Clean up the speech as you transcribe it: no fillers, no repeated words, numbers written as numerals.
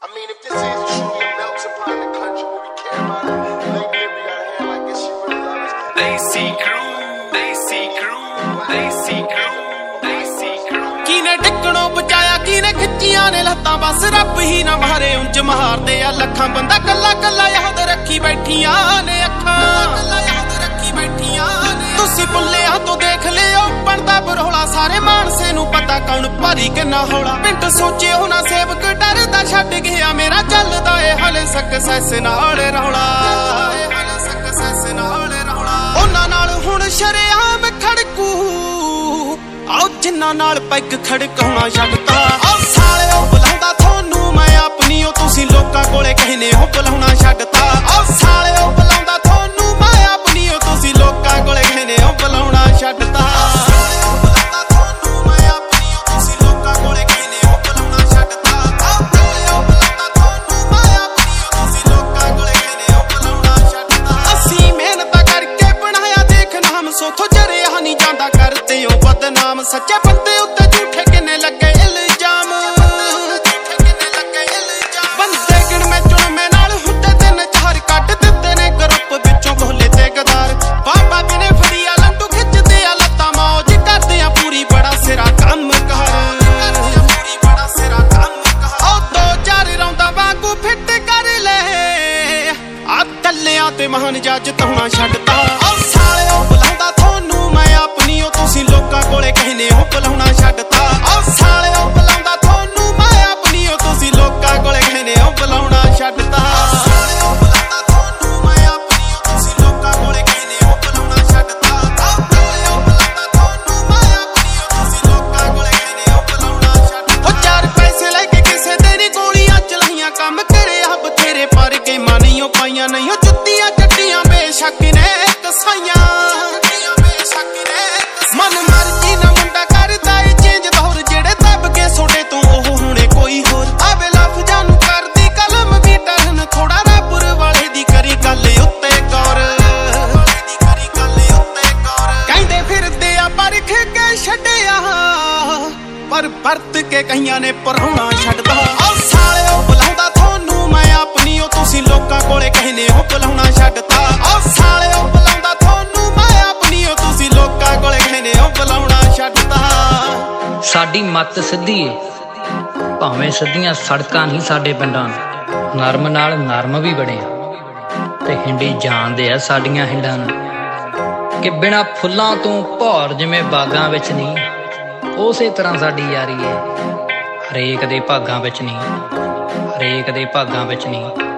I mean, if this is truly a melting pot in the country where we care about it, lately we got a hand like this, she really loves us. Desi crew, Desi crew, Desi crew, Desi crew. ਕਿਨੇ ਡਿੱਕਣੋਂ ਬਚਾਇਆ ਕਿਨੇ ਖਿੱਚੀਆਂ ਨੇ ਲੱਤਾਂ ਬਸ ਰੱਬ ਹੀ ਨਾ ਮਾਰੇ ਉਂਝ ਮਾਰਦੇ ਆ ਲੱਖਾਂ ਬੰਦਾ ਕੱਲਾ ਕੱਲਾ ਯਾਦ ਰੱਖੀ ਬੈਠੀਆਂ ਨੇ ਅੱਖਾਂ ਕੱਲਾ ਯਾਦ ਰੱਖੀ ਬੈਠੀਆਂ ਨੇ ਤੁਸੀਂ ਭੁੱਲਿਆ ਤੋਂ ਦੇਖ ਲਿਓ ਬਣਦਾ ਬਰੋਲਾ ਸਾਰੇ ਮਾਨਸੇ ਨੂੰ ਪਤਾ ਕੌਣ ਭਾਰੀ ਕਿੰਨਾ ਹੌਲਾ ਪਿੰਡ ਸੋਚੇ ਉਹ ਨਾ ਸੇਵਕ ਡਰਦਾ ਛੱਡ ਗਿਆ ਮੇਰਾ ਚੱਲਦਾ ਏ ਹਲੇ ਸਕਸੈਸ ਨਾਲ ਰੌਲਾ ਹਲੇ ਸਕਸੈਸ ਨਾਲ ਰੌਲਾ ਉਹਨਾਂ ਨਾਲ ਹੁਣ ਸ਼ਰੇਆਮ ਖੜਕੂ ਆਓ ਜਿੰਨਾਂ ਨਾਲ ਪੈਗ ਖੜਕਾਉਣਾ ਛੱਡਤਾ ਆਓ ਸਾਲਿਓ ਬੁਲਾਉਂਦਾ ਤੁਹਾਨੂੰ ਮੈਂ ਆਪਣੀ ਉਹ ਤੁਸੀਂ ਲੋਕਾਂ ਕੋਲੇ ਕਹਿੰਦੇ ਹੋ ਬੁਲਾਉਣਾ ਛੱਡਤਾ ਆਓ ਸਾਲਿਓ ਬੁਲਾਉਂਦਾ ਤੁਹਾਨੂੰ ਮੈਂ ਆਪਣੀ ਉਹ ਤੁਸੀਂ ਲੋਕਾਂ ਕੋਲੇ ਕਹਿੰਦੇ ਹੋ ਬੁਲਾਉਣਾ ਛੱਡਤਾ ਸਾਲਿਓ ਬੁਲਾਉਂਦਾ ਤੁਹਾਨੂੰ ਮੈਂ ਆਪਣੀ ਉਹ ਤੁਸੀਂ ਲੋਕਾਂ ਕੋਲੇ ਕਹਿੰਦੇ ਹੋ ਬੁਲਾਉਣਾ ਛੱਡਤਾ ਆਓ ਸਾਲਿਓ ਬੁਲਾਉਂਦਾ ਤੁਹਾਨੂੰ ਮੈਂ ਆਪਣੀ ਉਹ ਤੁਸੀਂ ਲੋਕਾਂ ਕੋਲੇ ਕਹਿੰਦੇ ਹੋ ਬੁਲਾਉਣਾ ਛੱਡਤਾ ਅਸੀਂ ਮਿਹਨਤ ਕਰਕੇ ਬਣਾਇਆ ਦੇਖ ਨਾਮ ਸੋਥੋਂ ਜਰਿਆ ਨਹੀਂ ਜਾਂਦਾ ਕਰਦੇ ਹੋ ਬਦਨਾਮ ਸੱਚੇ ਬੰਦੇ ਉੱਤੇ ਝੂਠੇ ਕਿੰਨੇ ਲੱਗੇ ਇਲਜ਼ਾਮ ਬੰਦੇ ਗਿਣ ਮੈਂ ਚੁਣਵੇਂ ਨਾਲ ਹੁੰਦੇ ਤਿੰਨ ਚਾਰ ਕੱਢ ਦਿੱਤੇ ਨੇ ਗਰੁੱਪ ਵਿੱਚੋਂ ਗੋਲੇ ਤੇ ਗਦਾਰ ਬਾਬਾ ਕਿਨੇ ਫੜੀਆ ਲੰਡੂ ਖਿੱਚਦੇ ਆ ਲੱਤਾਂ ਮੌਜ ਕਰਦੇ ਆ ਪੂਰੀ ਬੜਾ ਸਿਰਾ ਕੰਮ ਕਰ ਉਹ ਦੋ ਚਾਰ ਰੌਂਦਾ ਵਾਂਗੂ ਫਿੱਟ ਕਰ ਲੈ ਆ ਕੱਲਿਆਂ ਤੇ ਮਹਾਨ ਜੱਜ ਤਾਉਣਾ ਛੱਡਤਾ ਉਹ ਸਾਲਿਓ ਬੁਲਾਉਂਦਾ ਤੁਹਾਨੂੰ ਮੈਂ ਆਪਣੀ ਉਹ ਤੁਸੀਂ ਲੋਕਾਂ ਕੋਲੇ ਕਹਿੰਦੇ ਹੋ ਬੁਲਾਉਣਾ ਛੱਡਤਾ ਉਹ ਸਾਲਿਓ ਬੁਲਾਉਂਦਾ ਤੁਹਾਨੂੰ ਮੈਂ ਆਪਣੀ ਉਹ ਤੁਸੀਂ ਲੋਕਾਂ ਕੋਲੇ ਕਹਿੰਦੇ ਹੋ ਬੁਲਾਉਣਾ ਛੱਡਤਾ ਸਾਲਿਓ ਬੁਲਾਉਂਦਾ ਤੁਹਾਨੂੰ ਮੈਂ ਆਪਣੀ ਉਹ ਤੁਸੀਂ ਲੋਕਾਂ ਕੋਲੇ ਕਹਿੰਦੇ ਹੋ ਬੁਲਾਉਣਾ ਛੱਡਤਾ ਉਹ ਸਾਲਿਓ ਬੁਲਾਉਂਦਾ ਤੁਹਾਨੂੰ ਮੈਂ ਆਪਣੀ ਉਹ ਤੁਸੀਂ ਲੋਕਾਂ ਕੋਲੇ ਕਹਿੰਦੇ ਹੋ ਬੁਲਾਉਣਾ ਛੱਡਤਾ ਉਹ ਚਾਰ ਪੈਸੇ ਲੈ ਕੇ ਕਿਸੇ ਦੇ ਨੀ ਗੋਲੀਆਂ ਚਲਾਈਆਂ ਕੰਮ ਕਰਿਆ ਬਥੇਰੇ ਪਰ ਗੇਮਾਂ ਨਹੀਂ ਉਹ ਪਾਈਆਂ ਨਹੀਂ ਉਹ ਜੁੱਤੀਆਂ ਚੱਟੀਆਂ ਬੇਸ਼ੱਕ ਨੇ ਕਸਾਈਆਂ ਮਨ ਮਰਜੀ ਨਾ ਮੁੰਡਾ ਕਰਦਾ ਏ ਚੇਂਜ ਦੌਰ ਜਿਹੜੇ ਦੱਬ ਕੇ ਸੋਡੇ ਤੋਂ ਉਹ ਹੁਣੇ ਕੋਈ ਹੋਰ ਆਵੇ ਲਫ਼ਜ਼ਾਂ ਨੂੰ ਕਰਦੀ ਕਲਮ ਵੀ ਟਰਨ ਥੋੜਾ ਰਾਪੁਰ ਵਾਲੇ ਦੀ ਕਰੀ ਗੱਲ ਉੱਤੇ ਗੌਰ ਕਹਿੰਦੇ ਫਿਰਦੇ ਆ ਪਰਖ ਕੇ ਛੱਡਿਆ ਪਰ ਵਰਤ ਕੇ ਕਈਆਂ ਨੇ ਪਰਾਉਣਾ ਛੱਡਦਾ ਆਹ ਸਾਲਿਓ ਬੁਲਾਉਂਦਾ ਤੁਹਾਨੂੰ ਮੈਂ ਆਪਣੀ ਉਹ ਤੁਸੀਂ ਲੋਕਾਂ ਕੋਲੇ ਕਹਿੰਦੇ ਹੋ ਬੁਲਾਉਣਾ ਛੱਡਤਾ ਆਹ ਸਾਲਿਓ ਬੁਲਾਉਂਦਾ ਤੁਹਾਨੂੰ ਮੈਂ ਆਪਣੀ ਉਹ ਤੁਸੀਂ ਲੋਕਾਂ ਕੋਲੇ ਕਹਿੰਦੇ ਹੋ ਬੁਲਾਉਣਾ ਛੱਡਤਾ ਸਾਡੀ ਮੱਤ ਸਿੱਧੀ ਏ ਭਾਵੇਂ ਸਿੱਧੀਆਂ ਸੜਕਾਂ ਨਹੀਂ ਸਾਡੇ ਪਿੰਡਾਂ ਨਰਮ ਨਾਲ ਨਰਮ ਵੀ ਬੜੇ ਆ ਤੇ ਹਿੰਡੀ ਜਾਣਦੇ ਆ ਸਾਡੀਆਂ ਹਿੰਡਾਂ ਨੂੰ ਕਿ ਬਿਨਾਂ ਫੁੱਲਾਂ ਤੋਂ ਭੌਰ ਜਿਵੇਂ ਬਾਗਾਂ ਵਿੱਚ ਨਹੀਂ ਉਸੇ ਤਰ੍ਹਾਂ ਸਾਡੀ ਯਾਰੀ ਏ ਹਰੇਕ ਦੇ ਭਾਗਾਂ ਵਿੱਚ ਨਹੀਂ ਹਰੇਕ ਦੇ ਭਾਗਾਂ ਵਿੱਚ ਨਹੀਂ